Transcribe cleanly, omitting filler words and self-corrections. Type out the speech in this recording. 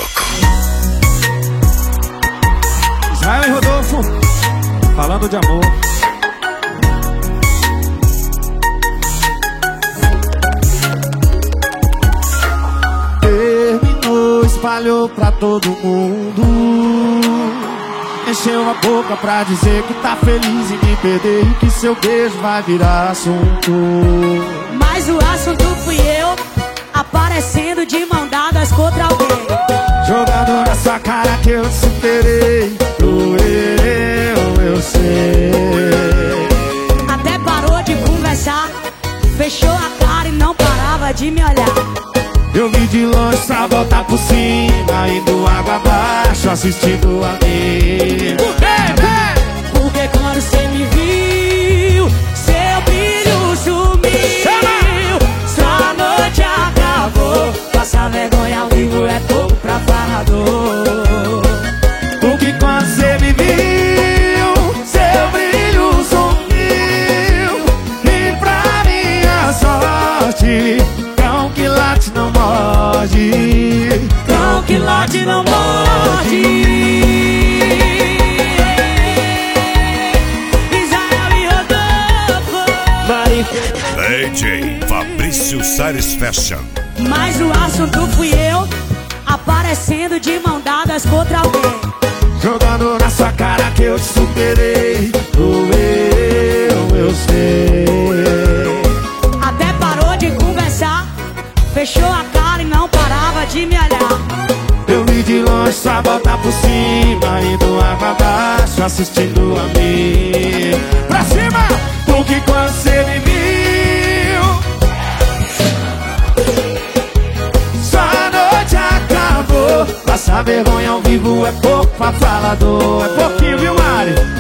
louco. Israel e Rodolfo, falando de amor. Terminou, espalhou pra todo mundo. Encheu a boca pra dizer que tá feliz em me perder e que seu beijo vai virar assunto. Mas o assunto fui eu, aparecendo de mão dadas contra alguém. Jogando na sua cara que eu superei. Doeu, eu sei. Até parou de conversar, fechou a cara e não parava de me olhar. Eu vim de longe pra voltar por cima, indo água abaixo, assistindo a mim. Por quê? Porque quando cê me viu, seu brilho sumiu. Sua noite acabou, passar vergonha ao vivo é pouco pra falador. Porque quando cê me viu, seu brilho sumiu. E pra minha sorte, cão que late não morde. Cão que late não morde. Israel e Rodolfo. DJ Fabrício Sares Fashion. Mas o assunto fui eu, aparecendo de mão dadas contra alguém. Jogando na sua cara que eu te superei. Doeu, eu sei. Até parou de conversar, fechou a cara e não parava de me olhar. Eu vim de longe só voltar por cima, indo água abaixo, assistindo a mim. Pra cima! Porque quando cê me viu, sua noite acabou. Passar vergonha ao vivo é pouco pra falador. É pouquinho, viu, Mari?